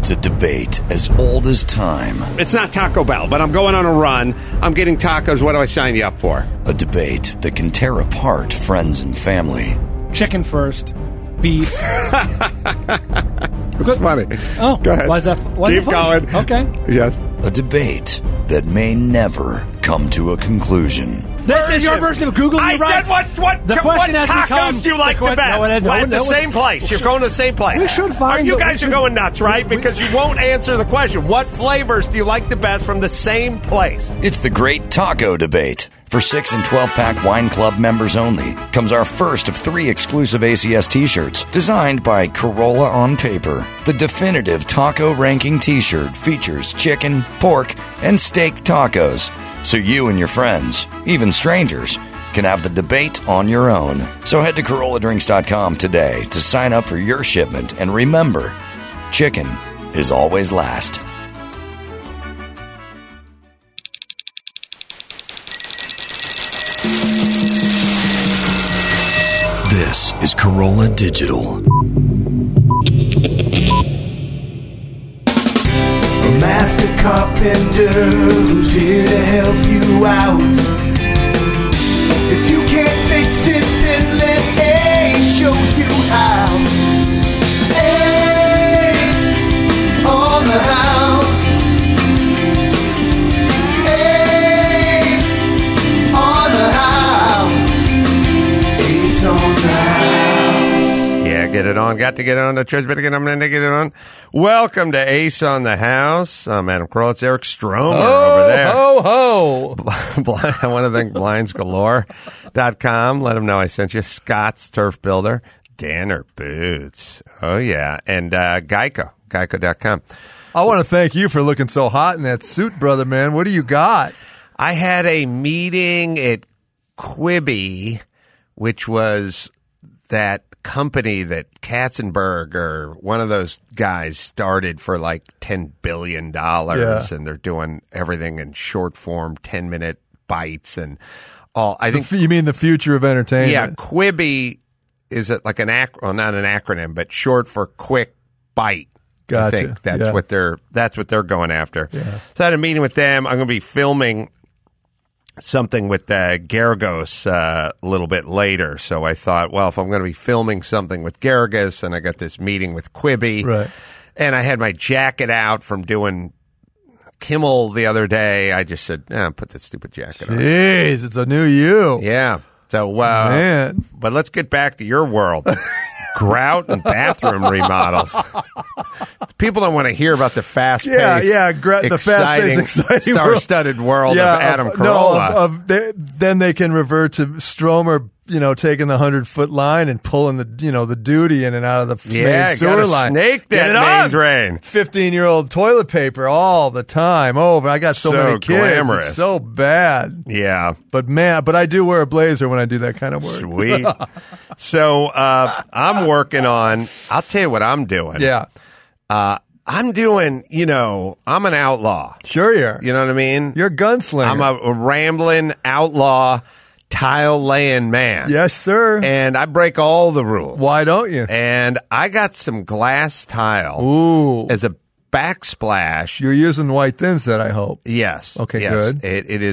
It's a debate as old as time. It's not Taco Bell, but I'm going on a run. I'm getting tacos. What do I sign you up for? A debate that can tear apart friends and family. Chicken first, beef. It's funny. Oh, go ahead. Why is that? Keep going. Okay. Yes. A debate that may never come to a conclusion. This is your version of Google. I said what tacos do you like the best? At the same place. You're going to the same place. We should find. You guys are going nuts, right? Because you won't answer the question. What flavors do you like the best from the same place? It's the Great Taco Debate. For 6 and 12-pack Wine Club members only comes our first of 3 exclusive ACS t-shirts designed by Corolla on Paper. The definitive taco ranking t-shirt features chicken, pork, and steak tacos. So you and your friends, even strangers, can have the debate on your own. So head to CorollaDrinks.com today to sign up for your shipment. And remember, chicken is always last. This is Corolla Digital. A master carpenter who's here to help you out. If you can't fix it, then let Ace show you how. Ace on the house. Ace on the house. Ace on the house. Yeah, get it on. Got to get it on. The church better get on. To get it on. Welcome to Ace on the House. I'm Adam Kroll. It's Eric Stromer over there. Ho, ho. I want to thank BlindsGalore.com. Let them know I sent you. Scott's Turf Builder. Danner Boots. Oh, yeah. And Geico. Geico.com. I want to thank you for looking so hot in that suit, brother, man. What do you got? I had a meeting at Quibi, which was that company that Katzenberg or one of those guys started for like $10 billion. Yeah. And they're doing everything in short form, 10-minute bites and all. I think You mean the future of entertainment? Yeah, Quibi is like an well, not an acronym, but short for quick bite. Gotcha. I think that's what they're going after. Yeah. So I had a meeting with them. I'm going to be filming something with Garagos a little bit later. So I thought, well, if I'm going to be filming something with Garagos and I got this meeting with Quibi, Right. and I had my jacket out from doing Kimmel the other day, I just said, put that stupid jacket on. Jeez, it's a new you. Yeah. So, Man. But let's get back to your world. Grout and bathroom remodels. People don't want to hear about the fast-paced, the fast-paced, exciting star-studded world of Adam Carolla. Then they can revert to Stromer, taking the 100-foot line and pulling the duty in and out of the main sewer line. Snake that main drain. 15-year-old toilet paper all the time. Oh, but I got so many kids. Glamorous. It's so bad. Yeah. But I do wear a blazer when I do that kind of work. Sweet. So I'm working on, I'll tell you what I'm doing. Yeah. I'm doing, I'm an outlaw. Sure you are. You know what I mean? You're a gunslinger. I'm a rambling outlaw tile laying man. Yes, sir. And I break all the rules. Why don't you? And I got some glass tile Ooh. as a backsplash. You're using white thin set, I hope. Yes. Okay, yes. good. It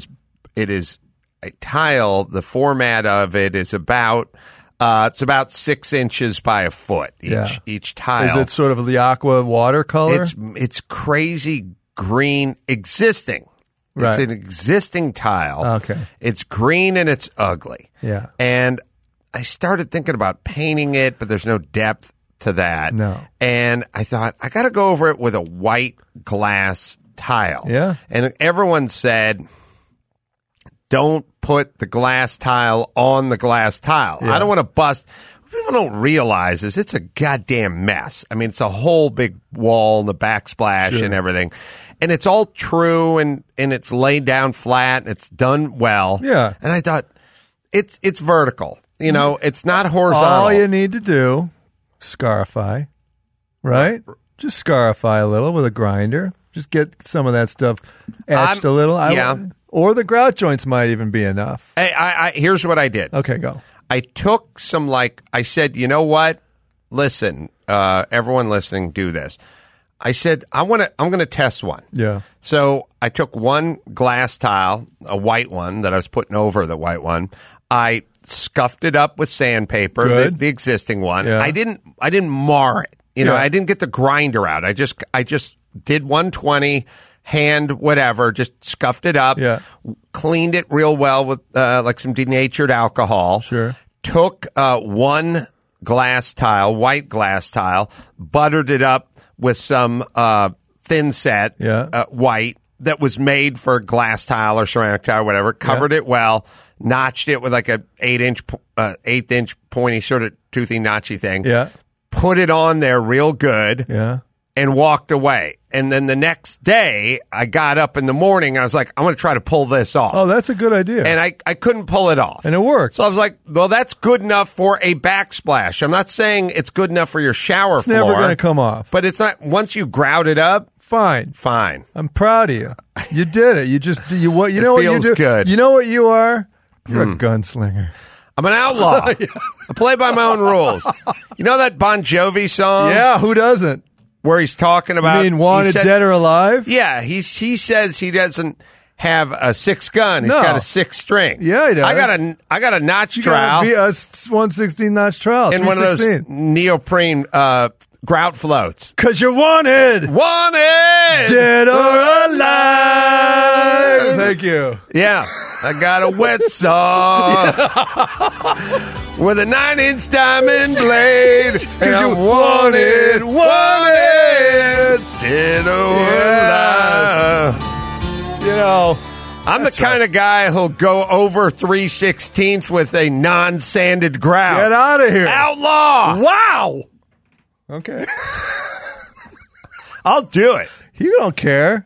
is a tile. The format of it is about it's about 6 inches by a foot each tile. Is it sort of the aqua watercolor? It's crazy green existing. Right. It's an existing tile. Okay. It's green and it's ugly. Yeah. And I started thinking about painting it, but there's no depth to that. No. And I thought, I got to go over it with a white glass tile. Yeah. And everyone said, don't put the glass tile on the glass tile. Yeah. I don't want to bust. People don't realize this. It's a goddamn mess. I mean, it's a whole big wall and the backsplash and everything. And it's all true and it's laid down flat and it's done well. Yeah. And I thought, it's vertical. It's not horizontal. All you need to do, scarify, right? Just scarify a little with a grinder. Just get some of that stuff etched a little. Or the grout joints might even be enough. Hey, here's what I did. Okay, go. I took some, I said, you know what? Listen, everyone listening, do this. I said, I'm going to test one. Yeah. So I took one glass tile, a white one that I was putting over the white one. I scuffed it up with sandpaper, the existing one. Yeah. I didn't mar it. I didn't get the grinder out. I just did 120 hand whatever, just scuffed it up, cleaned it real well with like some denatured alcohol. Sure. Took one glass tile, white glass tile, buttered it up with some thin set white that was made for glass tile or ceramic tile, whatever. Covered it well, notched it with like a eighth inch pointy sort of toothy notchy thing. Yeah. Put it on there real good. Yeah. And walked away. And then the next day, I got up in the morning. I was like, I'm going to try to pull this off. Oh, that's a good idea. And I couldn't pull it off. And it worked. So I was like, well, that's good enough for a backsplash. I'm not saying it's good enough for your shower floor. It's never going to come off. But it's not, once you grout it up, fine. I'm proud of you. You did it. You know what you do? Good. You know what you are? You're a gunslinger. I'm an outlaw. I play by my own rules. You know that Bon Jovi song? Yeah, who doesn't? Where he's talking about... You mean Wanted Dead or Alive? Yeah, he says he doesn't have a 6-gun. He's got a 6-string. Yeah, he does. I got a notch trowel. You got a 1/16 notch trowel. And one of those neoprene grout floats. Because you're wanted. Dead or alive. Thank you. Yeah. I got a wet saw with a 9-inch diamond blade, and I wanted, dead or alive. I'm the kind of guy who'll go over 3/16 with a non-sanded grout. Get out of here. Outlaw. Wow. Okay. I'll do it. You don't care.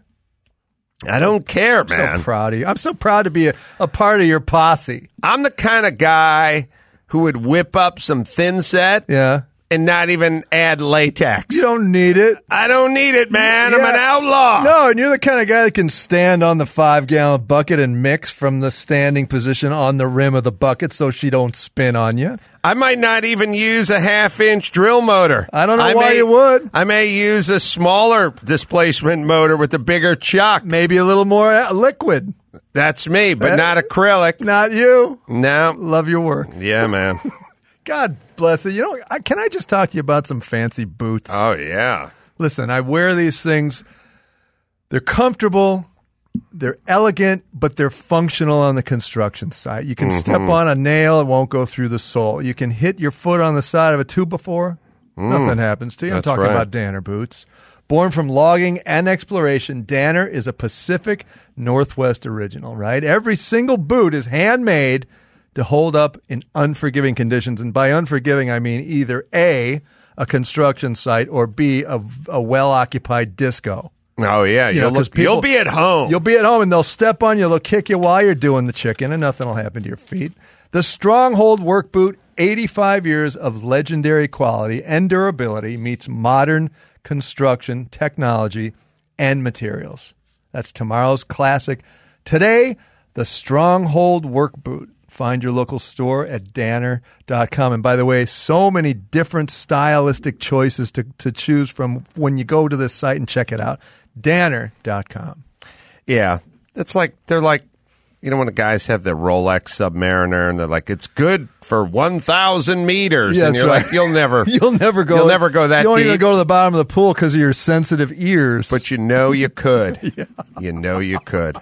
I don't care, man. I'm so proud of you. I'm so proud to be a part of your posse. I'm the kind of guy who would whip up some thin set and not even add latex. You don't need it. I don't need it, man. I'm an outlaw. No, and you're the kind of guy that can stand on the 5-gallon bucket and mix from the standing position on the rim of the bucket so she don't spin on you. I might not even use a 1/2-inch drill motor. I don't know why you would. I may use a smaller displacement motor with a bigger chuck. Maybe a little more liquid. That's me, but not acrylic. Not you. No. Love your work. Yeah, man. God bless it. Can I just talk to you about some fancy boots? Oh, yeah. Listen, I wear these things. They're comfortable. They're elegant, but they're functional on the construction site. You can step on a nail, it won't go through the sole. You can hit your foot on the side of a 2x4. Nothing happens to you. I'm talking about Danner boots. Born from logging and exploration, Danner is a Pacific Northwest original, right? Every single boot is handmade to hold up in unforgiving conditions. And by unforgiving, I mean either A, a construction site, or B, a well-occupied disco. Oh, yeah. You'll be at home. You'll be at home, and they'll step on you. They'll kick you while you're doing the chicken, and nothing will happen to your feet. The Stronghold work boot, 85 years of legendary quality and durability, meets modern construction, technology, and materials. That's tomorrow's classic. Today, the Stronghold work boot. Find your local store at Danner.com. And by the way, so many different stylistic choices to choose from when you go to this site and check it out. Danner.com. Yeah. They're like, when the guys have the Rolex Submariner and they're like, it's good for 1,000 meters. Yeah, and you're like, you'll never go that deep. You don't even go to the bottom of the pool because of your sensitive ears. But you could. Yeah. You could.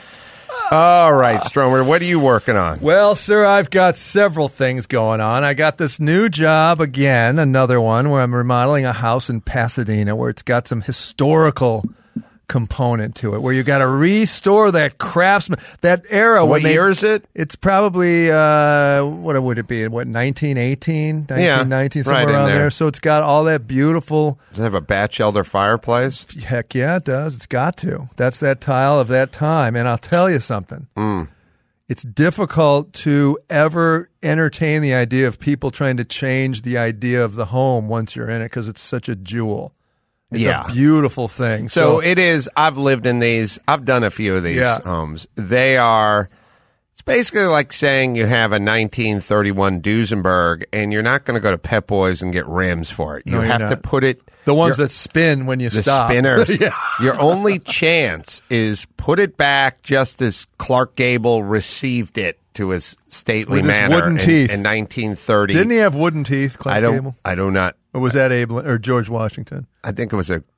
All right, Stromer, what are you working on? Well, sir, I've got several things going on. I got this new job again, another one, where I'm remodeling a house in Pasadena where it's got some historical component to it, where you got to restore that craftsman, that era. What year is it? It's probably, what would it be? 1918, 1919, somewhere around there. So it's got all that beautiful. Does it have a Batchelder fireplace? Heck yeah, it does. It's got to. That's that tile of that time. And I'll tell you something. It's difficult to ever entertain the idea of people trying to change the idea of the home once you're in it, because it's such a jewel. It's a beautiful thing. So it is. I've lived in these. I've done a few of these homes. It's It's basically like saying you have a 1931 Duesenberg and you're not going to go to Pep Boys and get rims for it. You have to put it... The ones that spin when you stop. The spinners. Yeah. Your only chance is put it back just as Clark Gable received it to his stately with manner his wooden teeth. In 1930. Didn't he have wooden teeth, Clark Gable? I do not. Or was that Abe or George Washington? I think it was a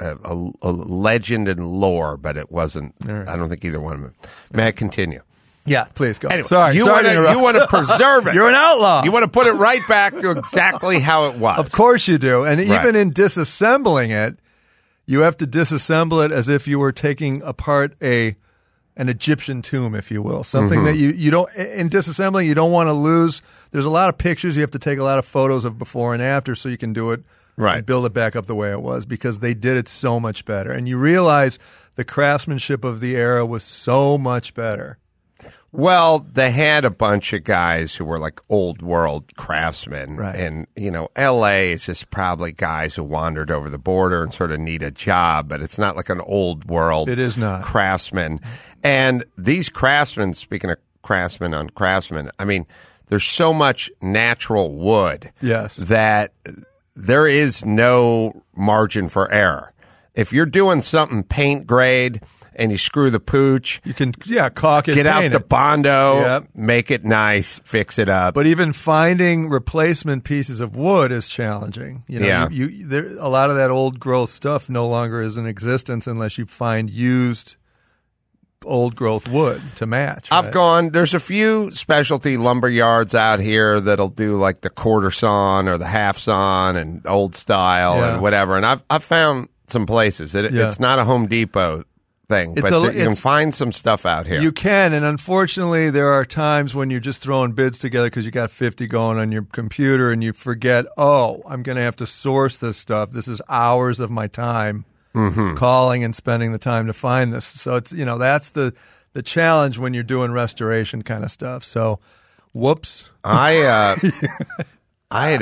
legend and lore, but it wasn't. Right. I don't think either one of them. May I continue? Yeah, please go. Anyway, Sorry you want to preserve it. You're an outlaw. You want to put it right back to exactly how it was. Of course you do. And even in disassembling it, you have to disassemble it as if you were taking apart an Egyptian tomb, if you will. Something that you don't, in disassembling, you don't want to lose. There's a lot of pictures. You have to take a lot of photos of before and after so you can do it and build it back up the way it was, because they did it so much better. And you realize the craftsmanship of the era was so much better. Well, they had a bunch of guys who were like old world craftsmen. Right. And, L.A. is just probably guys who wandered over the border and sort of need a job, but it's not like an old world It is not. craftsman. And these craftsmen, speaking of craftsmen on craftsmen, I mean, there's so much natural wood that there is no margin for error. If you're doing something paint grade and you screw the pooch, you can caulk it, get out the it. Bondo, make it nice, fix it up. But even finding replacement pieces of wood is challenging. A lot of that old growth stuff no longer is in existence unless you find used old growth wood to match. Right? There's a few specialty lumber yards out here that'll do like the quarter sawn or the half sawn and old style and whatever. And I've found some places. It's not a Home Depot thing, but you can find some stuff out here. You can, and unfortunately, there are times when you're just throwing bids together because you got 50 going on your computer, and you forget, I'm going to have to source this stuff. This is hours of my time calling and spending the time to find this. So it's that's the challenge when you're doing restoration kind of stuff. So, whoops. I had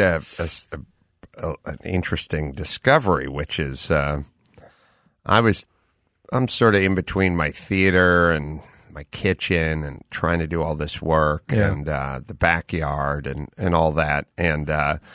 an interesting discovery, which is I'm sort of in between my theater and my kitchen and trying to do all this work and the backyard and all that. And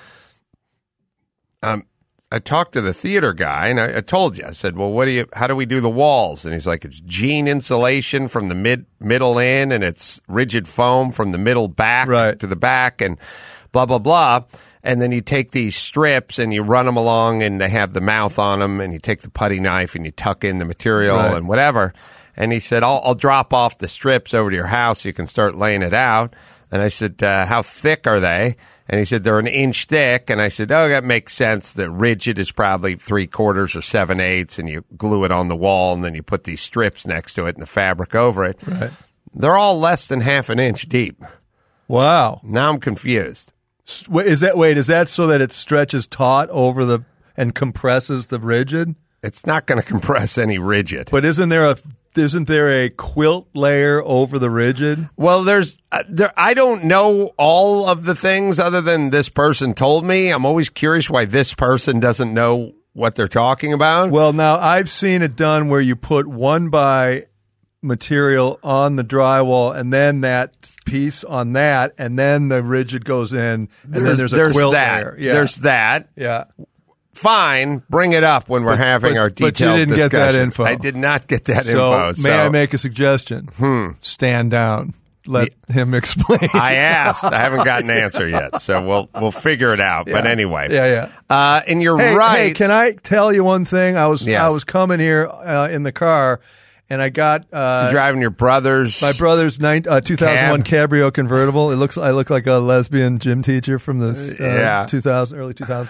I talked to the theater guy, and I told you, I said, well, how do we do the walls? And he's like, it's jean insulation from the middle in, and it's rigid foam from the middle back to the back, and blah, blah, blah. And then you take these strips and you run them along, and they have the mouth on them, and you take the putty knife and you tuck in the material and whatever. And he said, I'll drop off the strips over to your house so you can start laying it out. And I said, how thick are they? And he said, they're an inch thick. And I said, that makes sense. The rigid is probably 3/4 or 7/8, and you glue it on the wall, and then you put these strips next to it and the fabric over it. Right. They're all less than half an inch deep. Wow. Now I'm confused. Is that so that it stretches taut over and compresses the rigid? It's not going to compress any rigid. But isn't there a quilt layer over the rigid? Well, I don't know all of the things other than this person told me. I'm always curious why this person doesn't know what they're talking about. Well, now I've seen it done where you put 1x material on the drywall and then that piece on that, and then the rigid goes in, and then there's a quilt layer. Yeah. There's that. Yeah. Fine, bring it up when we're having our detailed discussion. But you didn't get that info. I did not get that info. So, may I make a suggestion? Stand down. Let him explain. I asked. I haven't gotten an answer yet, so we'll figure it out. Yeah. But anyway. Yeah. And you're right. Hey, can I tell you one thing? I was coming here in the car, and I got you're driving your brother's 2001 Cabrio convertible. I look like a lesbian gym teacher from the early 2000s.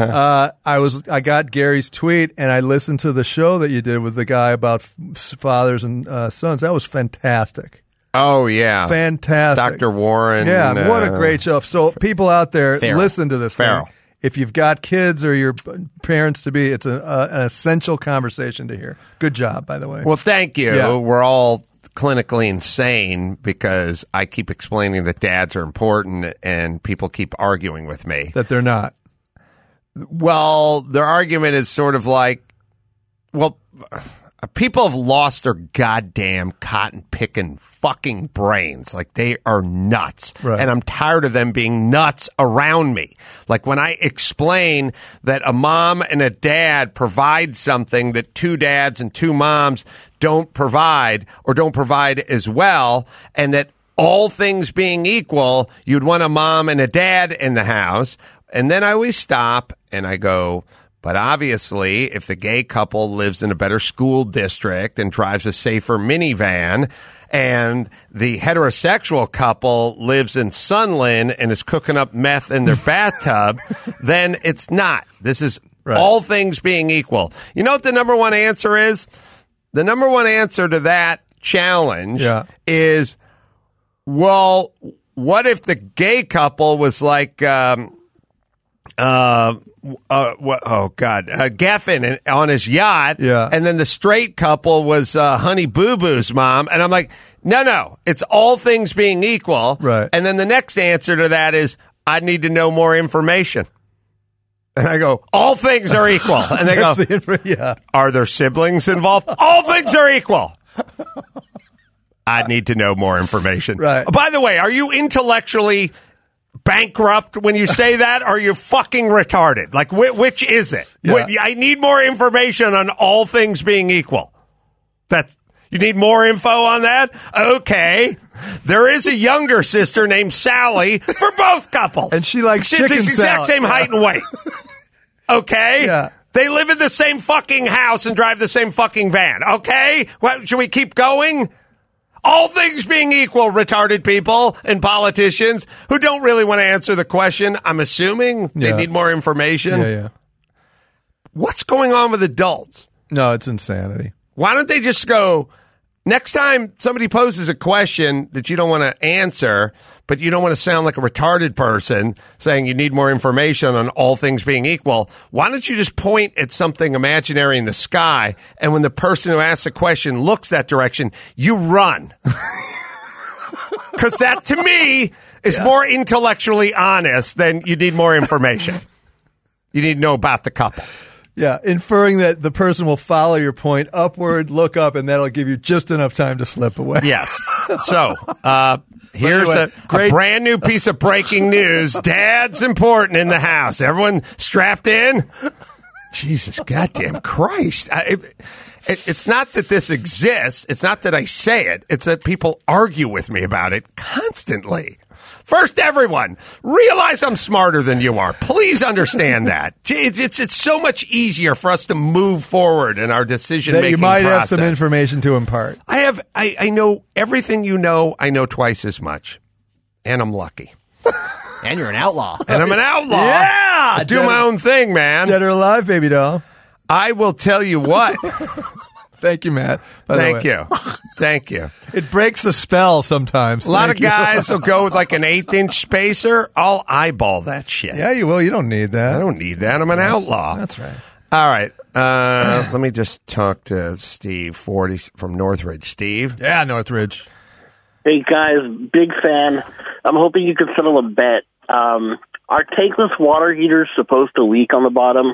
I got Gary's tweet, and I listened to the show that you did with the guy about fathers and sons. That was fantastic. Oh yeah, fantastic, Dr. Warren. Yeah, what a great show. So people out there, listen to this thing. If you've got kids or your parents to be, it's an essential conversation to hear. Good job, by the way. Well, thank you. Yeah. We're all clinically insane because I keep explaining that dads are important, and people keep arguing with me that they're not. Well, their argument is sort of like, well, people have lost their goddamn cotton-picking fucking brains. Like, they are nuts. Right. And I'm tired of them being nuts around me. Like, when I explain that a mom and a dad provide something that two dads and two moms don't provide or don't provide as well, and that all things being equal, you'd want a mom and a dad in the house. And then I always stop and I go, but obviously, if the gay couple lives in a better school district and drives a safer minivan, and the heterosexual couple lives in Sunland and is cooking up meth in their bathtub, then it's not. This is all things being equal. You know what the number one answer is? The number one answer to that challenge is, well, what if the gay couple was like, Geffen on his yacht, and then the straight couple was Honey Boo Boo's mom, and I'm like, no, it's all things being equal, right? And then the next answer to that is, I need to know more information, and I go, all things are equal, and they go, are there siblings involved? All things are equal. I need to know more information. Right. By the way, are you intellectually bankrupt when you say that? Or are you fucking retarded? Like, which is it? I need more information on all things being equal. You need more info on that? Okay. There is a younger sister named Sally for both couples. And she likes chicken the exact salad. same height and weight. Okay? Yeah. They live in the same fucking house and drive the same fucking van. Okay? Should we keep going? All things being equal, retarded people and politicians who don't really want to answer the question, I'm assuming they need more information. Yeah. What's going on with adults? No, it's insanity. Why don't they just go, next time somebody poses a question that you don't want to answer, but you don't want to sound like a retarded person saying you need more information on all things being equal, why don't you just point at something imaginary in the sky, and when the person who asks the question looks that direction, you run? Because that, to me, is more intellectually honest than you need more information. You need to know about the couple. Yeah, inferring that the person will follow your point upward, look up, and that'll give you just enough time to slip away. Yes. So, here's a brand new piece of breaking news. Dad's important in the house. Everyone strapped in? Jesus goddamn Christ. It's not that this exists. It's not that I say it. It's that people argue with me about it constantly. First, everyone, realize I'm smarter than you are. Please understand that. It's so much easier for us to move forward in our decision-making process. You might process. have some information to impart. I know everything you know. I know twice as much. And I'm lucky. And you're an outlaw. And I'm an outlaw. Yeah! I do my own thing, man. Dead or alive, baby doll. I will tell you what. Thank you, Matt. Thank you. Thank you. It breaks the spell sometimes. A lot of guys will go with like an 1/8-inch spacer. I'll eyeball that shit. Yeah, you will. You don't need that. I don't need that. I'm an outlaw. That's right. All right. Let me just talk to Steve 40 from Northridge. Steve? Yeah, Northridge. Hey, guys. Big fan. I'm hoping you could settle a bet. Are tankless water heaters supposed to leak on the bottom?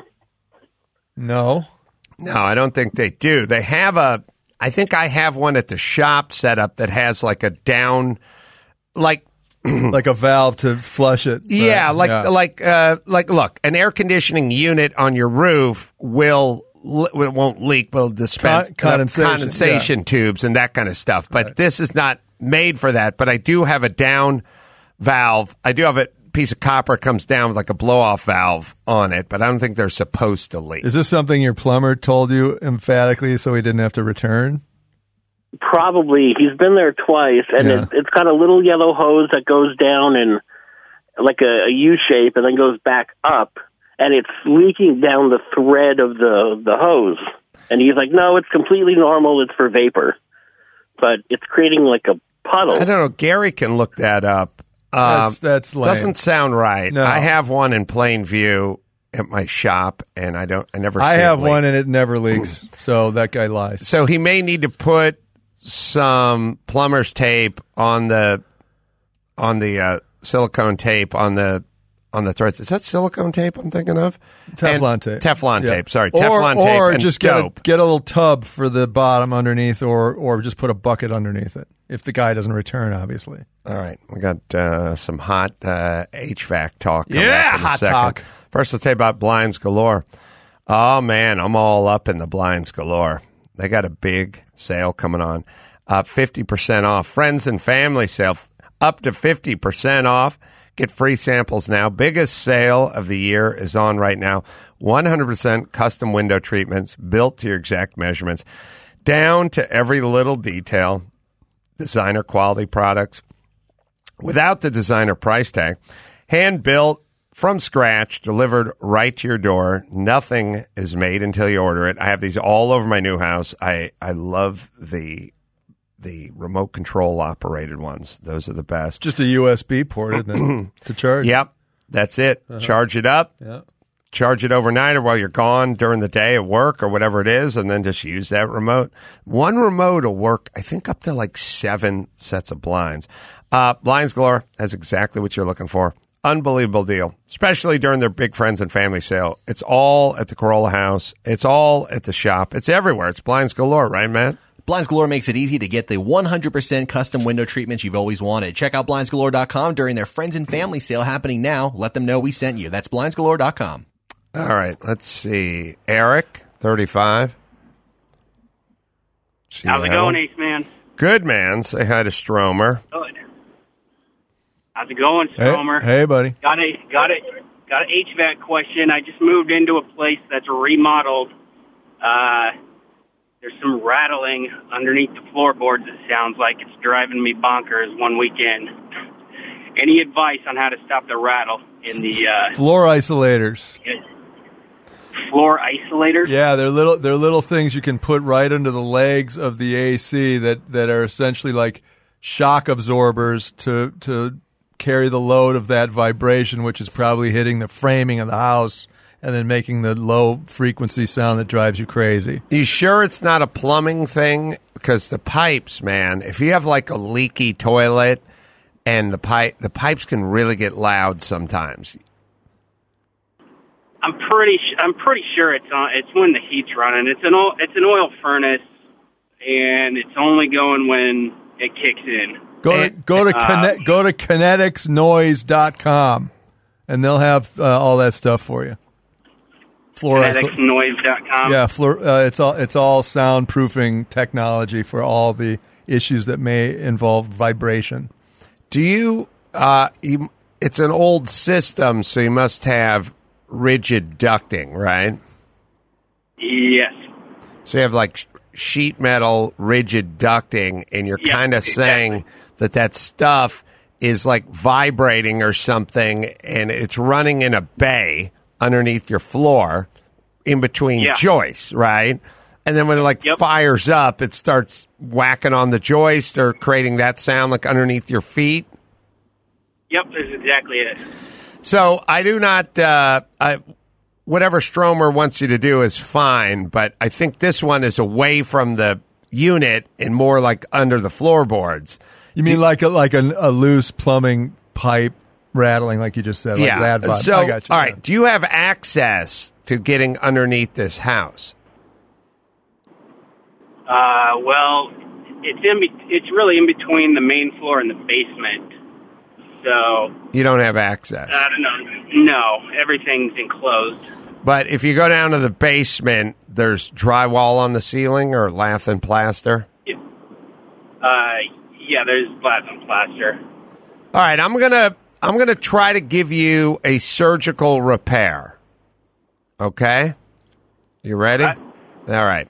No. No, I don't think they do. They have I think I have one at the shop set up that has like a down, like like a valve to flush it. Yeah, like look, an air conditioning unit on your roof it won't leak, but it'll dispense condensation tubes and that kind of stuff. But this is not made for that. But I do have a down valve. I do have a piece of copper comes down with like a blow-off valve on it, but I don't think they're supposed to leak. Is this something your plumber told you emphatically so he didn't have to return? Probably. He's been there twice, and it's got a little yellow hose that goes down in like a U shape and then goes back up, and it's leaking down the thread of the hose. And he's like, no, it's completely normal. It's for vapor. But it's creating like a puddle. I don't know. Gary can look that up. That's lame. Doesn't sound right. No. I have one in Plainview at my shop, and I never. I have one, and it never leaks. So that guy lies. So he may need to put some plumber's tape on the silicone tape on the on the threads. Is that silicone tape I'm thinking of? Teflon tape. Teflon Yeah. tape. Sorry, Teflon tape. Or and just dope. get a little tub for the bottom underneath, or just put a bucket underneath it if the guy doesn't return, obviously. All right, we got some hot HVAC talk. Coming Yeah, up in a hot second. talk. First, let's tell you about Blinds Galore. Oh man, I'm all up in the Blinds Galore. They got a big sale coming on, 50% off. Friends and family sale, up to 50% off. Get free samples now. Biggest sale of the year is on right now. 100% custom window treatments built to your exact measurements, down to every little detail. Designer quality products without the designer price tag. Hand built from scratch, delivered right to your door. Nothing is made until you order it. I have these all over my new house. I love the remote control operated ones. Those are the best. Just a USB port, isn't it, to charge? Yep, that's it. Charge it up. Yeah. Charge it overnight or while you're gone during the day at work or whatever it is, and then just use that remote. One remote will work, I think, up to like 7 sets of blinds. Blinds Galore has exactly what you're looking for. Unbelievable deal, especially during their big friends and family sale. It's all at the Corolla House. It's all at the shop. It's everywhere. It's Blinds Galore, right, Matt? Blinds Galore makes it easy to get the 100% custom window treatments you've always wanted. Check out BlindsGalore.com during their friends and family sale happening now. Let them know we sent you. That's BlindsGalore.com. All right, let's see. Eric, 35. How's it going, Ace Man? Good, man. Say hi to Stromer. Good. How's it going, Stromer? Hey, buddy. Got an HVAC question. I just moved into a place that's remodeled. There's some rattling underneath the floorboards. It sounds like it's driving me bonkers one weekend. Any advice on how to stop the rattle in the floor isolators? Floor isolators? Yeah, they're little things you can put right under the legs of the AC that are essentially like shock absorbers to carry the load of that vibration, which is probably hitting the framing of the house and then making the low frequency sound that drives you crazy. You sure it's not a plumbing thing? Because the pipes, man, if you have like a leaky toilet and the pipes can really get loud sometimes. I'm pretty sure it's on. It's when the heat's running. It's an oil furnace, and it's only going when it kicks in. Go to kineticsnoise.com, and they'll have all that stuff for you. Kineticsnoise.com. Yeah, it's all soundproofing technology for all the issues that may involve vibration. Do you? It's an old system, so you must have rigid ducting, right? Yes. So you have like sheet metal rigid ducting, and you're kind of saying that stuff is like vibrating or something, and it's running in a bay underneath your floor in between joists, right? And then when it fires up, it starts whacking on the joist or creating that sound like underneath your feet. Yep, that's exactly it. So I do not, whatever Stromer wants you to do is fine, but I think this one is away from the unit and more like under the floorboards. You mean like a loose plumbing pipe rattling, like you just said, like loud vibe. So, I got you. All right, do you have access to getting underneath this house? Well, it's really in between the main floor and the basement. So you don't have access. I don't know. No, everything's enclosed. But if you go down to the basement, there's drywall on the ceiling or lath and plaster. Yeah, there's lath and plaster. All right, I'm gonna try to give you a surgical repair. Okay, you ready? All right.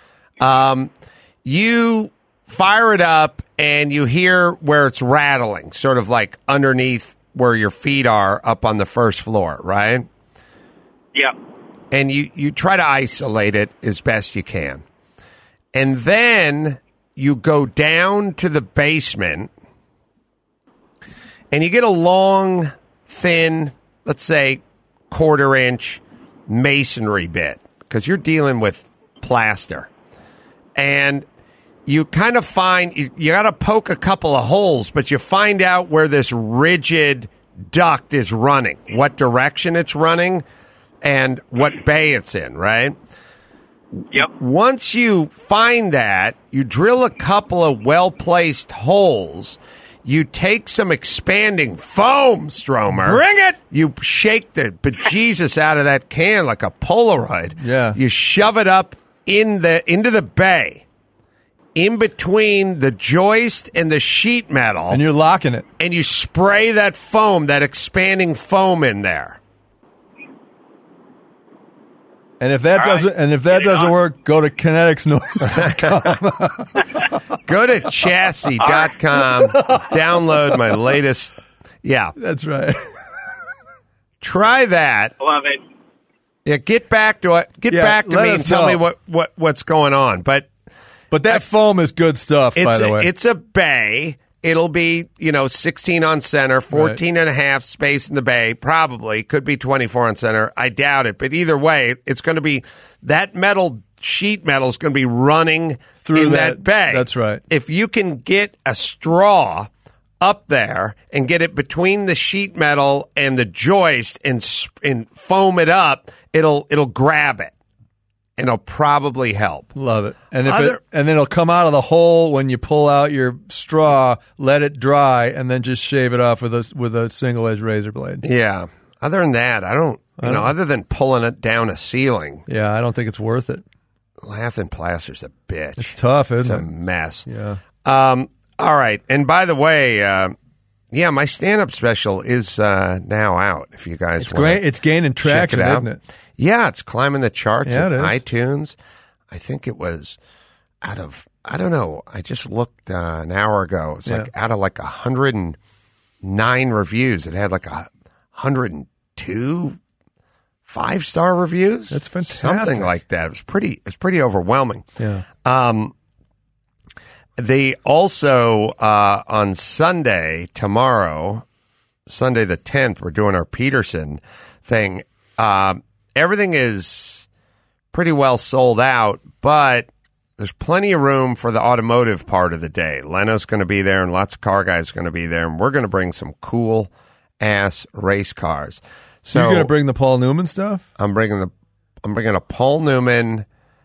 You fire it up, and you hear where it's rattling, sort of like underneath where your feet are up on the first floor, right? Yeah. And you try to isolate it as best you can. And then you go down to the basement, and you get a long, thin, let's say, 1/4 inch masonry bit, because you're dealing with plaster. And you kind of find, you got to poke a couple of holes, but you find out where this rigid duct is running, what direction it's running, and what bay it's in, right? Yep. Once you find that, you drill a couple of well-placed holes. You take some expanding foam, Stromer. Bring it! You shake the bejesus out of that can like a Polaroid. Yeah. You shove it up into the bay, in between the joist and the sheet metal. And you're locking it. And you spray that foam, that expanding foam in there. And if that doesn't work, go to kineticsnoise.com. Go to chassis.com. Download my latest. Yeah. That's right. Try that. Love it. Yeah, get back to it. Get back to me and tell me what's going on. But that foam is good stuff, by the way. It's a bay. It'll be, 16 on center, 14 and a half space in the bay, probably. Could be 24 on center. I doubt it. But either way, it's going to be, that sheet metal is going to be running through that bay. That's right. If you can get a straw up there and get it between the sheet metal and the joist and foam it up, it'll grab it. And it'll probably help. Love it. And and then it'll come out of the hole when you pull out your straw, let it dry, and then just shave it off with a single edge razor blade. Yeah. Other than that, I don't other than pulling it down a ceiling. Yeah, I don't think it's worth it. Lath and plaster's a bitch. It's tough, isn't it? It's a mess. Yeah. All right. And by the way, my stand-up special is now out. If you guys it's great. It's gaining traction, isn't it? Yeah, it's climbing the charts on iTunes. I think it was out of, I don't know, I just looked an hour ago. It's like out of like 109 reviews. It had like 102 5-star reviews. That's fantastic. Something like that. It's pretty overwhelming. Yeah. They also, on Sunday, tomorrow, Sunday the 10th, we're doing our Peterson thing. Everything is pretty well sold out, but there's plenty of room for the automotive part of the day. Leno's going to be there, and lots of car guys are going to be there, and we're going to bring some cool-ass race cars. So you're going to bring the Paul Newman stuff? I'm bringing a Paul Newman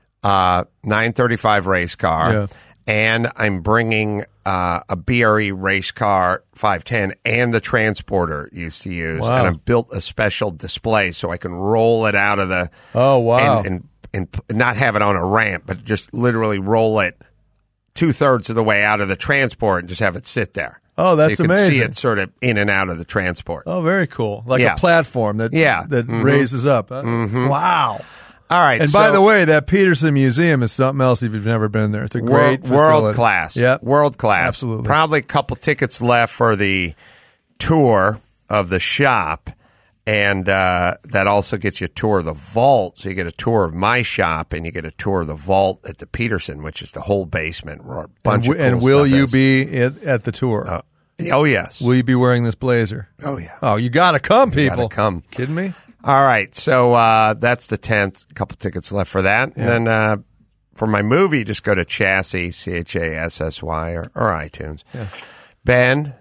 935 race car, and I'm bringing a BRE race car 510 and the Transporter used to use. Wow. And I built a special display so I can roll it out of the and not have it on a ramp, but just literally roll it 2/3 of the way out of the Transport and just have it sit there. Oh, that's so you can amazing. see it sort of in and out of the Transport. Oh, very cool. Like a platform that raises up. Mm-hmm. Wow. All right. And by the way, that Peterson Museum is something else if you've never been there. It's a great world class. Yeah, world class. Absolutely. Probably a couple tickets left for the tour of the shop, and that also gets you a tour of the vault. So you get a tour of my shop, and you get a tour of the vault at the Peterson, which is the whole basement. Where a bunch of cool and will stuff you is. be at the tour? Oh yes. Will you be wearing this blazer? Oh yeah. Oh, you got to come, people. Gotta come. Kidding me? All right, so that's the 10th. A couple tickets left for that. Yeah. And then for my movie, just go to Chassis, CHASSY, or iTunes. Yeah. Ben?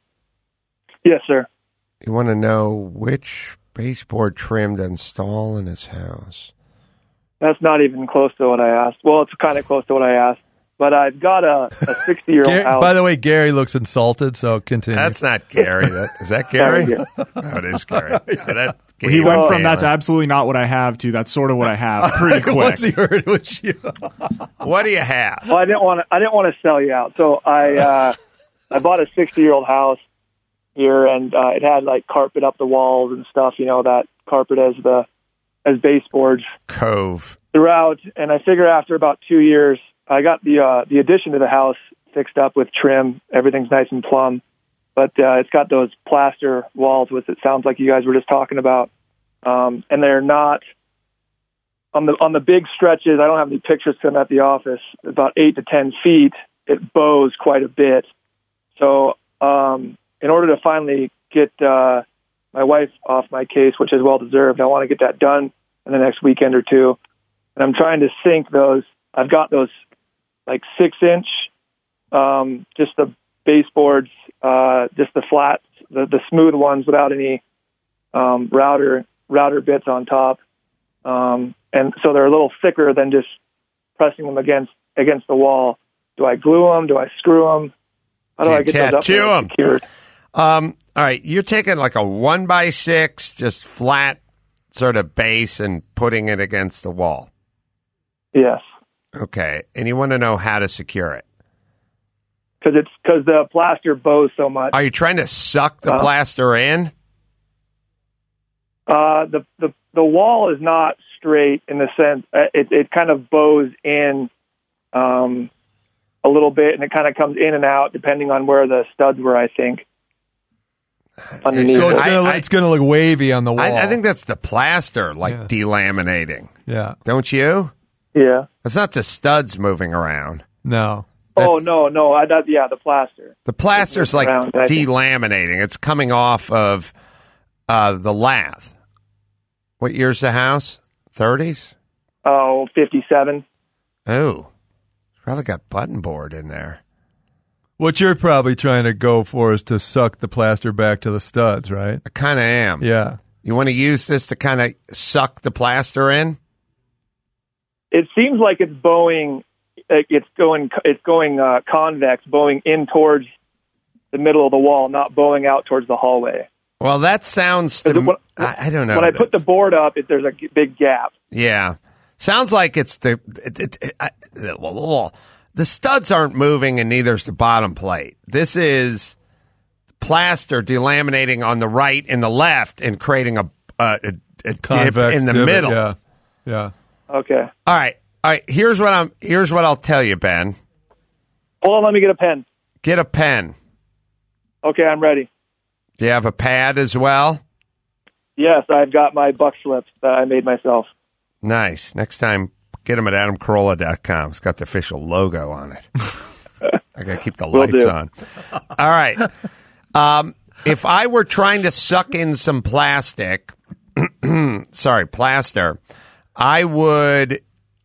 Yes, sir. You want to know which baseboard trim to install in his house? That's not even close to what I asked. Well, it's kind of close to what I asked. But I've got a 60-year-old house. By the way, Gary looks insulted, so continue. That's not Gary. Is that Gary? No, it is Gary. He went from that's absolutely not what I have to that's sort of what I have pretty quick. Once he heard it was you. What do you have? Well, I didn't want to sell you out. So I bought a 60-year-old house here, and it had like carpet up the walls and stuff. You know, that carpet as baseboards. Cove. Throughout, and I figure after about 2 years, I got the addition to the house fixed up with trim. Everything's nice and plumb, but it's got those plaster walls with it. Sounds like you guys were just talking about, and they're not on the big stretches. I don't have any pictures to them at the office. About 8 to 10 feet, it bows quite a bit. So, in order to finally get my wife off my case, which is well deserved, I want to get that done in the next weekend or two. And I'm trying to sync those. I've got those like 6-inch, just the baseboards, just the flats the smooth ones without any router bits on top, and so they're a little thicker than just pressing them against the wall. Do I glue them? Do I screw them? How do I get those up there secured? All right, you're taking like a 1x6, just flat sort of base, and putting it against the wall. Yes. Okay, and you want to know how to secure it? Because the plaster bows so much. Are you trying to suck the plaster in? The wall is not straight in the sense it kind of bows in a little bit, and it kind of comes in and out depending on where the studs were, I think. Underneath. So it's going to look wavy on the wall. I think that's the plaster, delaminating. Yeah. Don't you? Yeah. It's not the studs moving around. No. No. The plaster. The plaster's like delaminating. It's coming off of the lath. What year's the house? 30s? Oh, 57. Oh. Probably got button board in there. What you're probably trying to go for is to suck the plaster back to the studs, right? I kind of am. Yeah. You want to use this to kind of suck the plaster in? It seems like it's bowing. It's going convex, bowing in towards the middle of the wall, not bowing out towards the hallway. Well, that sounds. I don't know. When I put the board up, there's a big gap. Yeah, sounds like it's the studs aren't moving, and neither's the bottom plate. This is plaster delaminating on the right and the left, and creating a dip in the middle. Yeah. Yeah. Okay. All right. Here's what I'll tell you, Ben. Hold on, let me get a pen. Get a pen. Okay, I'm ready. Do you have a pad as well? Yes, I've got my buck slips that I made myself. Nice. Next time, get them at AdamCarolla.com. It's got the official logo on it. I got to keep the lights on. All right. If I were trying to suck in some plaster, I would,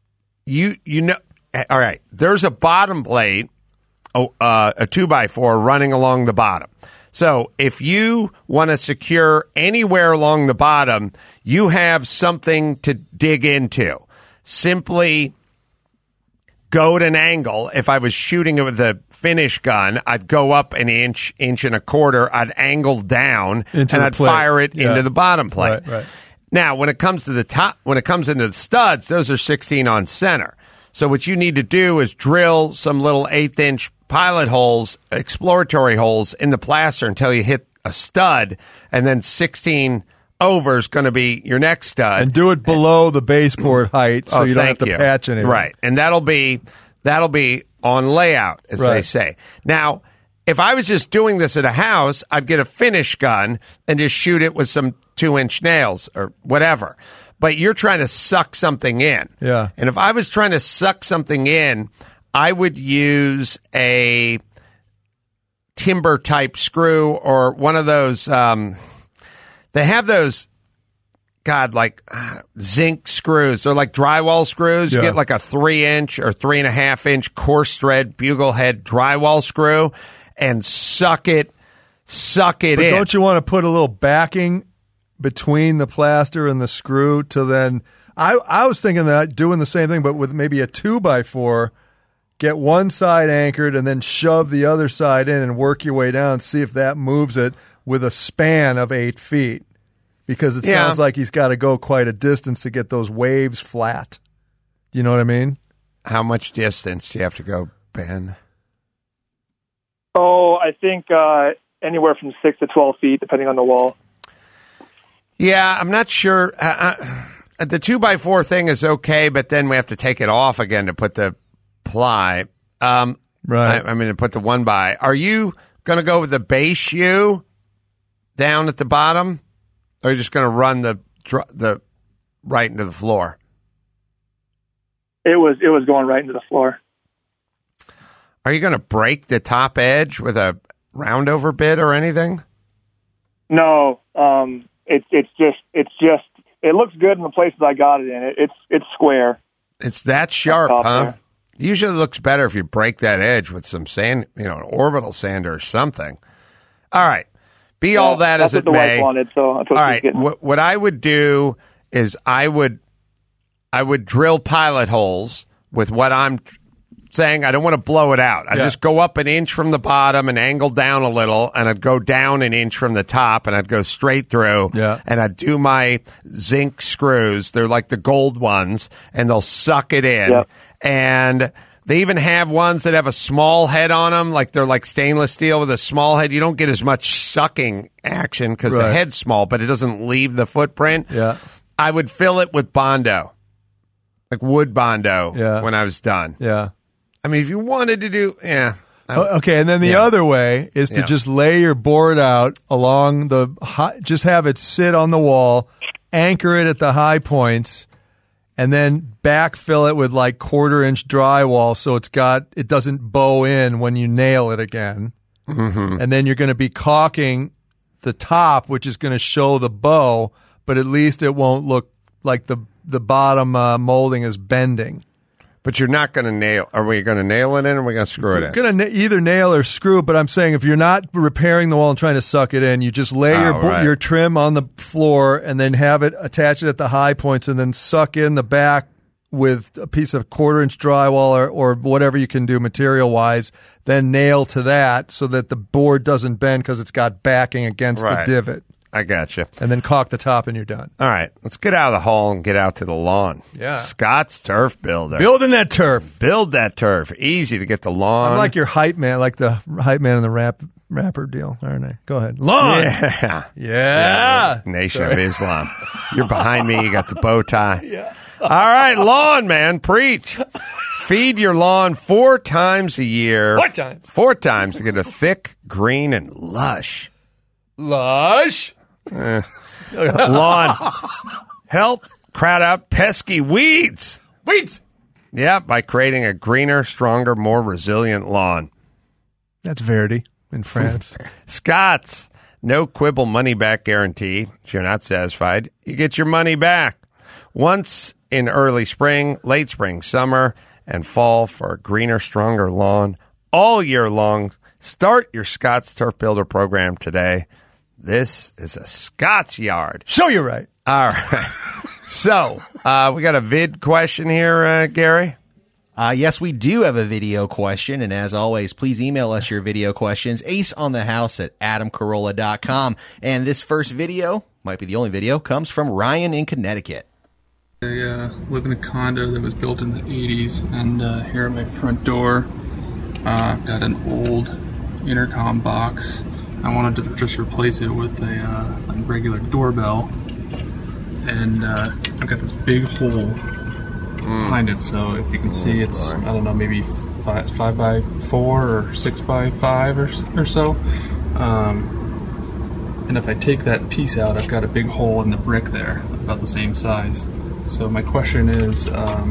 all right, there's a bottom plate, a 2x4 running along the bottom. So if you want to secure anywhere along the bottom, you have something to dig into. Simply go at an angle. If I was shooting it with a finish gun, I'd go up an inch and a quarter. I'd angle down, and I'd fire it into the bottom plate. Right. Now, when it comes to the top, when it comes into the studs, those are 16 on center. So what you need to do is drill some little 1/8-inch pilot holes, exploratory holes in the plaster until you hit a stud, and then 16 over is going to be your next stud. And do it below the baseboard height so you don't have to patch anything. Right. And that'll be on layout, as they say. Now, if I was just doing this at a house, I'd get a finish gun and just shoot it with some 2-inch nails or whatever. But you're trying to suck something in. Yeah. And if I was trying to suck something in, I would use a timber type screw or one of those. They have those, zinc screws. They're like drywall screws. You get like a 3-inch or 3.5-inch coarse thread bugle head drywall screw and suck it in. Don't you want to put a little backing between the plaster and the screw to then? I was thinking that doing the same thing, but with maybe a 2x4. Get one side anchored and then shove the other side in and work your way down. See if that moves it with a span of 8 feet. Because it sounds like he's got to go quite a distance to get those waves flat. Do you know what I mean? How much distance do you have to go, Ben? Oh, I think anywhere from 6 to 12 feet, depending on the wall. Yeah, I'm not sure. The 2x4 thing is okay, but then we have to take it off again to put the ply. Right. To put the 1x. Are you going to go with the base U down at the bottom, or are you just going to run the right into the floor? It was going right into the floor. Are you going to break the top edge with a round over bit or anything? No. It's just it looks good in the places I got it in. It's square. It's that sharp, huh? There. Usually it looks better if you break that edge with some sand, an orbital sander or something. All right. Be all that as it may. That's what the wife wanted, so that's what all right. What I would do is I would drill pilot holes with what I'm saying. I don't want to blow it out. I just go up an inch from the bottom and angle down a little, and I'd go down an inch from the top, and I'd go straight through. Yeah. And I'd do my zinc screws. They're like the gold ones, and they'll suck it in. Yep. And they even have ones that have a small head on them, like they're like stainless steel with a small head. You don't get as much sucking action because the head's small, but it doesn't leave the footprint. Yeah. I would fill it with Bondo, like wood Bondo, when I was done. Yeah. I mean, if you wanted to do, Okay, and then the other way is to just lay your board out along just have it sit on the wall, anchor it at the high points, and then backfill it with like 1/4-inch drywall so it doesn't bow in when you nail it again. Mm-hmm. And then you're going to be caulking the top, which is going to show the bow, but at least it won't look like the bottom molding is bending. But you're not going to nail. Are we going to nail it in, or are we going to screw it in? You're going to either nail or screw. But I'm saying if you're not repairing the wall and trying to suck it in, you just lay your trim on the floor and then have it attach it at the high points, and then suck in the back with a piece of 1/4-inch drywall or whatever you can do material wise. Then nail to that so that the board doesn't bend because it's got backing against the divot. I got you. And then caulk the top and you're done. All right. Let's get out of the hall and get out to the lawn. Yeah. Scott's Turf Builder. Building that turf. Build that turf. Easy to get the lawn. I'm like your hype man, like the hype man in the rapper deal, aren't I? Go ahead. Lawn. Yeah. Nation of Islam. You're behind me. You got the bow tie. Yeah. All right. Lawn, man. Preach. Feed your lawn 4 times a year. What times? 4 times to get a thick, green, and lush. Lawn. Help crowd out pesky weeds. Yeah, by creating a greener, stronger, more resilient lawn. That's Verdi in France. Scott's no quibble money back guarantee. If you're not satisfied, you get your money back. Once in early spring, late spring, summer, and fall for a greener, stronger lawn all year long. Start your Scott's Turf Builder program today. This is a Scott's yard. Show you right. All right. So, we got a vid question here, Gary. Yes, we do have a video question. And as always, please email us your video questions. aceonthehouse@adamcarolla.com. And this first video, might be the only video, comes from Ryan in Connecticut. I live in a condo that was built in the 80s. And here at my front door, I've got an old intercom box. I wanted to just replace it with a regular doorbell, and I've got this big hole behind it. So if you can see, it's I don't know, maybe 5 by 4 or 6 by 5 or so. And if I take that piece out, I've got a big hole in the brick there, about the same size. So my question is,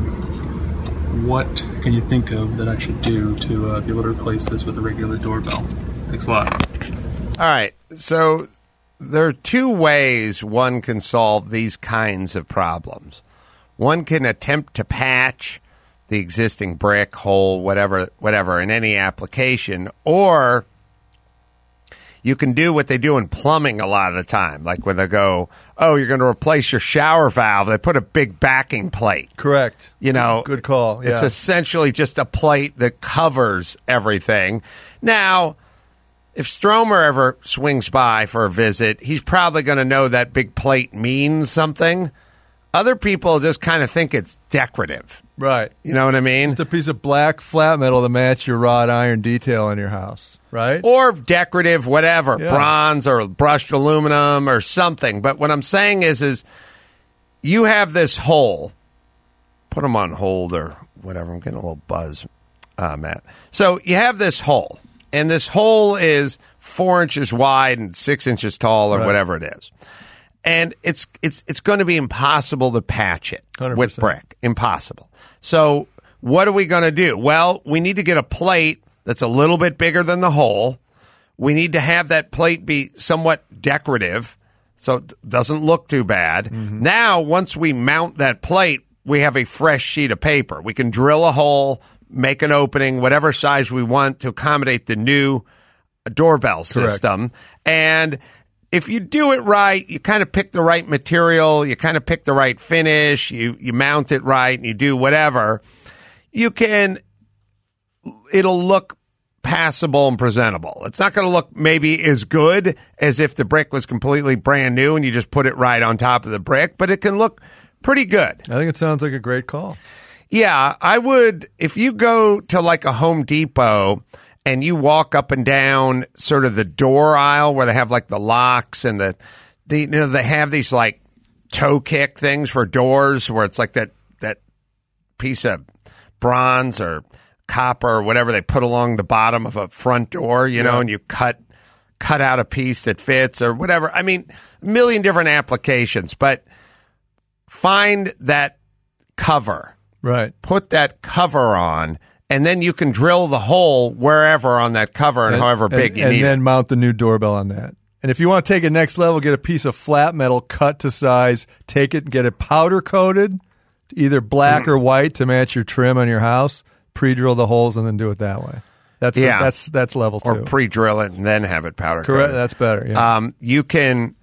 what can you think of that I should do to be able to replace this with a regular doorbell? Thanks a lot. All right. So there are 2 ways one can solve these kinds of problems. One can attempt to patch the existing brick, hole, whatever in any application, or you can do what they do in plumbing a lot of the time, like when they go, oh, you're going to replace your shower valve, they put a big backing plate. Correct. You know, good call. Yeah. It's essentially just a plate that covers everything. Now, if Stromer ever swings by for a visit, he's probably going to know that big plate means something. Other people just kind of think it's decorative. Right. You know what I mean? Just a piece of black flat metal to match your wrought iron detail in your house, right? Or decorative, whatever, bronze or brushed aluminum or something. But what I'm saying is you have this hole. Put them on hold or whatever. I'm getting a little buzz, Matt. So you have this hole. And this hole is 4 inches wide and 6 inches tall or whatever it is. And it's going to be impossible to patch it 100%. With brick. Impossible. So what are we going to do? Well, we need to get a plate that's a little bit bigger than the hole. We need to have that plate be somewhat decorative so it doesn't look too bad. Mm-hmm. Now, once we mount that plate, we have a fresh sheet of paper. We can drill a hole, make an opening, whatever size we want to accommodate the new doorbell system. And if you do it right, you kind of pick the right material, you kind of pick the right finish, you mount it right, and you do whatever, it'll look passable and presentable. It's not going to look maybe as good as if the brick was completely brand new and you just put it right on top of the brick, but it can look pretty good. I think it sounds like a great call. Yeah, I would, if you go to like a Home Depot and you walk up and down sort of the door aisle where they have like the locks and they have these like toe kick things for doors where it's like that piece of bronze or copper or whatever they put along the bottom of a front door, you know, and you cut out a piece that fits or whatever. I mean, a million different applications, but find that cover. Right. Put that cover on, and then you can drill the hole wherever on that cover and however big you need it. And then mount the new doorbell on that. And if you want to take it next level, get a piece of flat metal cut to size, take it and get it powder coated, either black or white to match your trim on your house, pre-drill the holes, and then do it that way. That's level 2. Or pre-drill it and then have it powder coated. Correct. That's better. Yeah. You can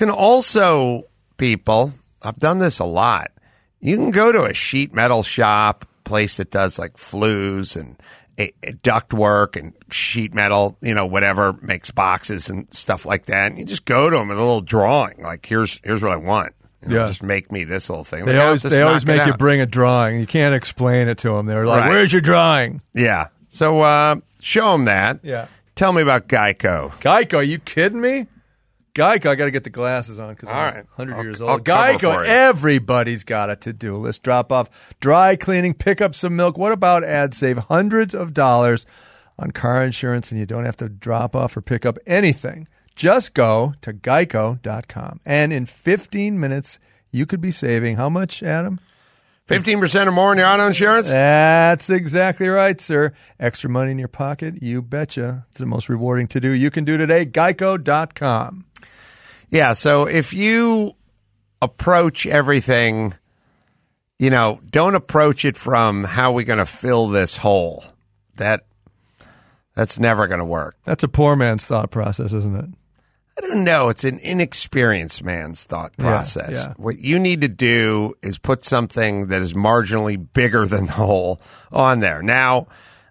also, people, I've done this a lot. You can go to a sheet metal shop, place that does like flues and duct work and sheet metal, you know, whatever, makes boxes and stuff like that. And you just go to them with a little drawing, like here's what I want. You know, just make me this little thing. They always make you bring a drawing. You can't explain it to them. They're like, "Where's your drawing?" Yeah. So show them that. Yeah. Tell me about Geico. Geico? Are you kidding me? Geico, I got to get the glasses on because I'm 100 years old. Geico, everybody's got a to-do list. Drop off dry cleaning, pick up some milk. What about save hundreds of dollars on car insurance, and you don't have to drop off or pick up anything. Just go to geico.com, and in 15 minutes, you could be saving how much, Adam? 15% or more on your auto insurance? That's exactly right, sir. Extra money in your pocket? You betcha. It's the most rewarding to do. You can do today. Geico.com. Yeah, so if you approach everything, you know, don't approach it from how are we going to fill this hole. That's never going to work. That's a poor man's thought process, isn't it? I don't know. It's an inexperienced man's thought process. Yeah. What you need to do is put something that is marginally bigger than the hole on there. Now,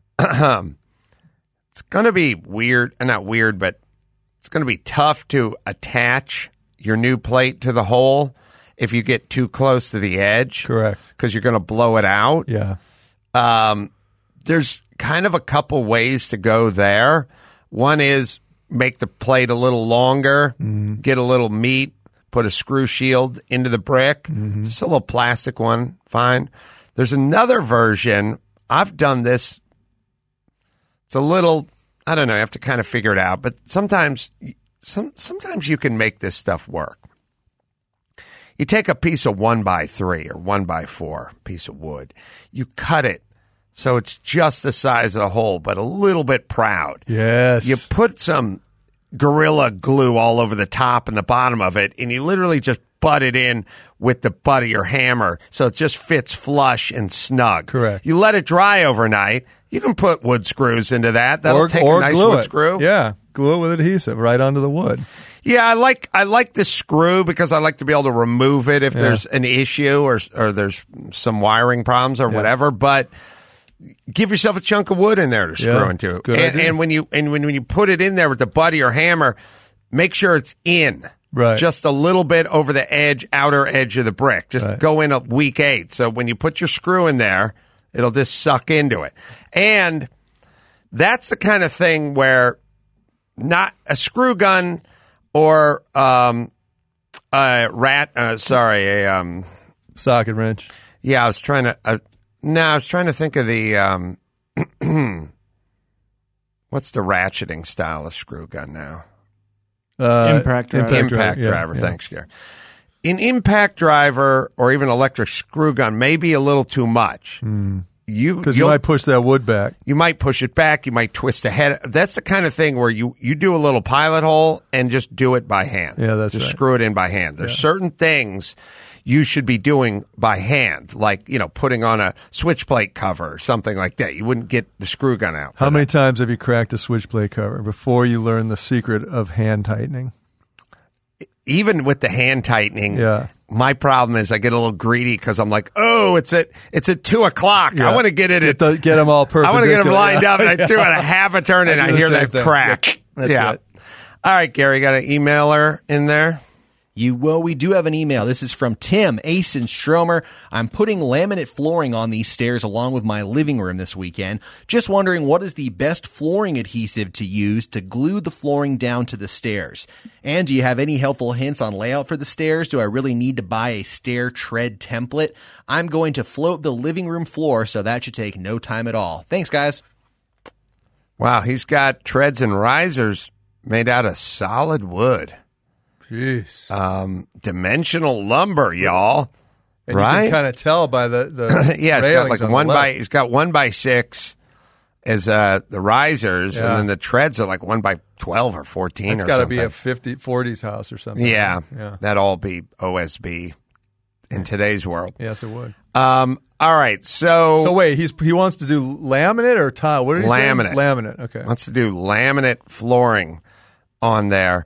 it's going to be weird, not weird, but it's going to be tough to attach your new plate to the hole if you get too close to the edge. Correct. Because you're going to blow it out. Yeah. There's kind of a couple ways to go there. One is make the plate a little longer, get a little meat, put a screw shield into the brick, just a little plastic one, fine. There's another version. I've done this. It's a little, I don't know, you have to kind of figure it out, but sometimes you can make this stuff work. You take a piece of 1x3 or 1x4 piece of wood, you cut it so it's just the size of the hole, but a little bit proud. Yes. You put some Gorilla Glue all over the top and the bottom of it, and you literally just butt it in with the butt of your hammer so it just fits flush and snug. Correct. You let it dry overnight. You can put wood screws into that. That'll take a nice wood screw. Yeah, glue it with adhesive right onto the wood. Yeah, I like the screw because I like to be able to remove it if there's an issue or there's some wiring problems or whatever, but give yourself a chunk of wood in there to screw into. And when you put it in there with the butt of your hammer, make sure it's in. Right. Just a little bit over the outer edge of the brick. Just go in a weak 8. So when you put your screw in there, it'll just suck into it. And that's the kind of thing where not a screw gun or a socket wrench. Yeah, I was trying to think of the what's the ratcheting style of screw gun now? Impact driver. Impact driver. Yeah. Thanks, Gary. An impact driver or even electric screw gun may be a little too much. Because you might push that wood back. You might push it back. You might twist the head. That's the kind of thing where you do a little pilot hole and just do it by hand. Yeah, that's just right. Screw it in by hand. There's certain things you should be doing by hand, like, putting on a switch plate cover or something like that. You wouldn't get the screw gun out. How many times have you cracked a switch plate cover before you learn the secret of hand tightening? Even with the hand tightening, my problem is I get a little greedy because I'm like, oh, it's at 2:00. Yeah. I want to get it at get them all perpendicular. I want to get them lined up, and I do it a half a turn, and I hear that crack. That's it. All right, Gary, got an emailer in there? We do have an email. This is from Tim Asen Stromer. I'm putting laminate flooring on these stairs along with my living room this weekend. Just wondering what is the best flooring adhesive to use to glue the flooring down to the stairs. And do you have any helpful hints on layout for the stairs? Do I really need to buy a stair tread template? I'm going to float the living room floor, so that should take no time at all. Thanks, guys. Wow, he's got treads and risers made out of solid wood. Jeez. Dimensional lumber, y'all. And right? You can kind of tell by the yeah, it's got like on it's got 1x6 as the risers, and then the treads are like 1x12 or 14. It's got to be a 40s house or something. Yeah, that'd all be OSB in today's world. Yes, it would. All right, so wait, he wants to do laminate or tile? What did he say? Laminate. Okay, wants to do laminate flooring on there.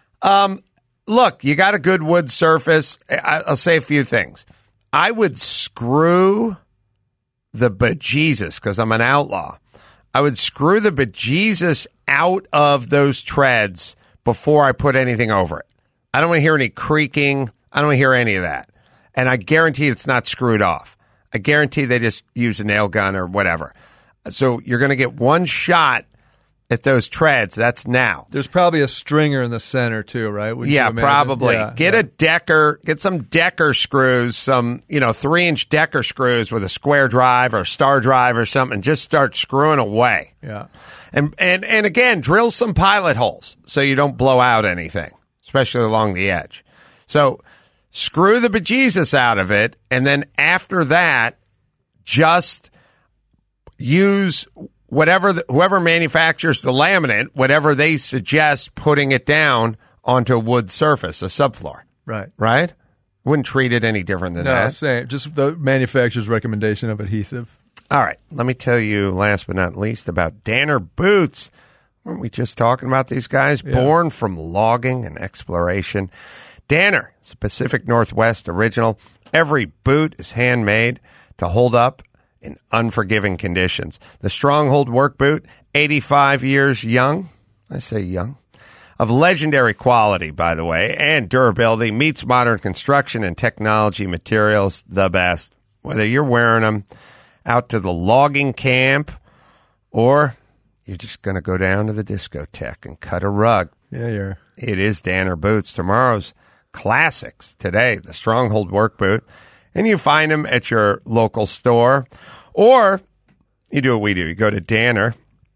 Look, you got a good wood surface. I'll say a few things. I would screw the bejesus, because I'm an outlaw. I would screw the bejesus out of those treads before I put anything over it. I don't want to hear any creaking. I don't want to hear any of that. And I guarantee it's not screwed off. I guarantee they just use a nail gun or whatever. So you're going to get one shot at those treads. That's now. There's probably a stringer in the center too, right? Yeah, probably. Get a Decker, get some Decker screws, some 3-inch Decker screws with a square drive or star drive or something. Just start screwing away. Yeah. And again, drill some pilot holes so you don't blow out anything, especially along the edge. So screw the bejesus out of it, and then after that, just use whoever manufactures the laminate, whatever they suggest putting it down onto a wood surface, a subfloor. Right. Right? Wouldn't treat it any different than that. No, same. Just the manufacturer's recommendation of adhesive. All right. Let me tell you, last but not least, about Danner Boots. Weren't we just talking about these guys? Yeah. Born from logging and exploration. Danner, it's a Pacific Northwest original. Every boot is handmade to hold up in unforgiving conditions. The Stronghold work boot, 85 years young. I say young. Of legendary quality, by the way, and durability, meets modern construction and technology materials the best. Whether you're wearing them out to the logging camp or you're just going to go down to the discotheque and cut a rug. Yeah, it is Danner Boots. Tomorrow's classics today, the Stronghold work boot. And you find them at your local store. Or you do what we do. You go to Danner,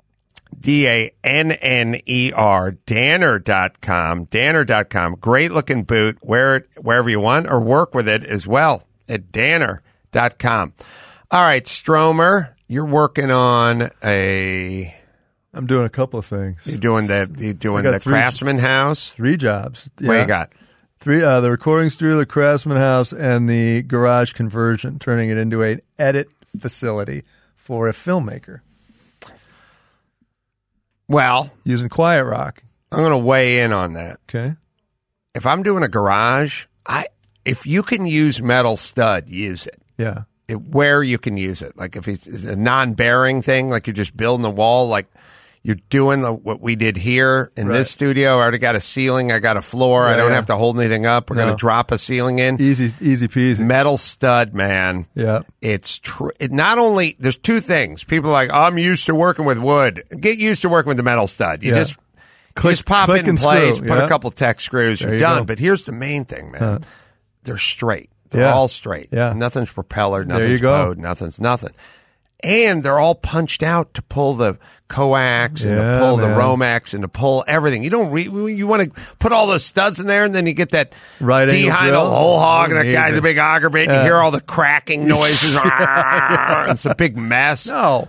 DANNER, Danner.com, Danner.com. Great looking boot. Wear it wherever you want or work with it as well at Danner.com. All right, Stromer, you're working on I'm doing a couple of things. You're doing the Craftsman House? 3 jobs. Yeah. What you got? 3, the recording studio, the Craftsman House, and the garage conversion, turning it into an edit facility for a filmmaker. Well, using Quiet Rock. I'm going to weigh in on that. Okay. If I'm doing a garage, if you can use metal stud, use it. Yeah. Where you can use it. Like if it's a non-bearing thing, like you're just building the wall, like you're doing what we did here in this studio. I already got a ceiling. I got a floor. I don't have to hold anything up. We're going to drop a ceiling in. Easy peasy. Metal stud, man. Yeah. It's true. Not only, there's 2 things. People are like, I'm used to working with wood. Get used to working with the metal stud. You just pop it in place, put a couple tech screws, you're done. But here's the main thing, man. They're straight. They're all straight. Yeah. Nothing's propeller. Nothing's bowed. Nothing's nothing. And they're all punched out to pull the coax and to pull the Romex and to pull everything. You don't you want to put all those studs in there, and then you get that D-Heindel whole hog and a guy with a big auger bit, and you hear all the cracking noises. It's a big mess. No.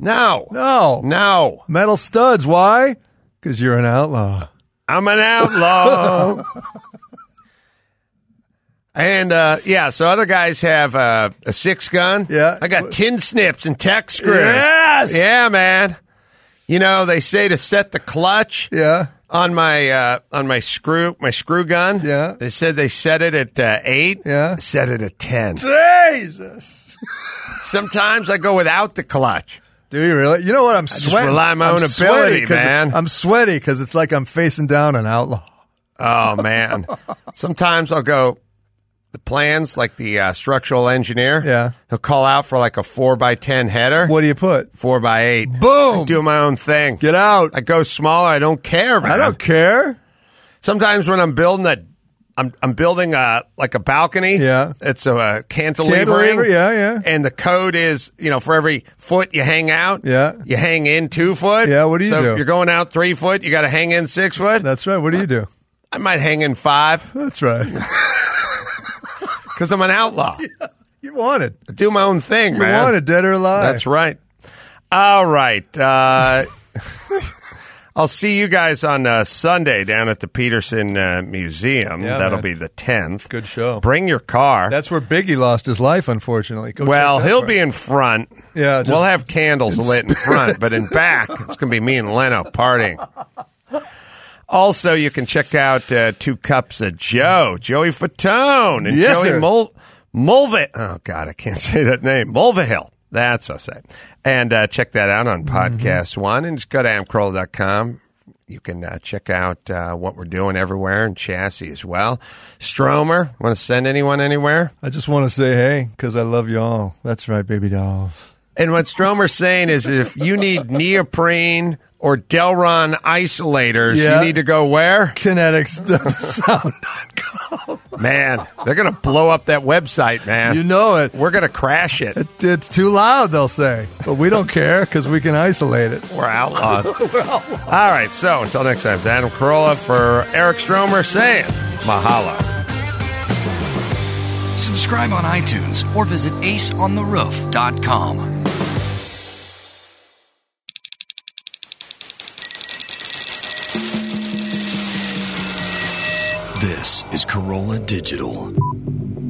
Metal studs. Why? Because you're an outlaw. I'm an outlaw. And, so other guys have a 6-gun. Yeah. I got tin snips and tech screws. Yes! Yeah, man. You know, they say to set the clutch on my screw gun. Yeah. They said they set it at 8. Yeah. Set it at 10. Jesus. Sometimes I go without the clutch. Do you really? You know what? I'm sweating. Just rely on my own ability, man. I'm sweaty because it's like I'm facing down an outlaw. Oh, man. Sometimes I'll go, the plans, like the structural engineer. Yeah. He'll call out for like a 4x10 header. What do you put? 4x8. Boom. I do my own thing. Get out. I go smaller. I don't care, man. I don't care. Sometimes when I'm building I'm building a balcony. Yeah. It's a cantilever. Yeah. And the code is, for every foot you hang out, you hang in 2 foot. Yeah, what do you do? If you're going out 3 foot, you got to hang in 6 foot. That's right. What do you do? I might hang in 5. That's right. Because I'm an outlaw. Yeah, you want it. I do my own thing, man. You want it, dead or alive. That's right. All right. I'll see you guys on Sunday down at the Peterson Museum. Yeah, That'll man. be the 10th. Good show. Bring your car. That's where Biggie lost his life, unfortunately. Well, he'll be in front. Yeah, we'll have candles lit in front, but in back, it's going to be me and Leno partying. Also, you can check out 2 Cups of Joe, Joey Fatone, and Yes, Joey sir. Mulva. Oh, God, I can't say that name. Mulvihill. That's what I say. And check that out on Podcast One. And just go to amcroll.com. You can check out what we're doing everywhere, and Chassis as well. Stromer, want to send anyone anywhere? I just want to say hey, because I love you all. That's right, baby dolls. And what Stromer's saying is if you need neoprene or Delron isolators, you need to go where? Kinetics.sound.com. Man, they're going to blow up that website, man. You know it. We're going to crash it. It's too loud, they'll say. But we don't care because we can isolate it. We're outlaws. All right, so until next time, it's Adam Carolla for Eric Stromer saying mahalo. Subscribe on iTunes or visit aceontheroof.com. This is Corolla Digital.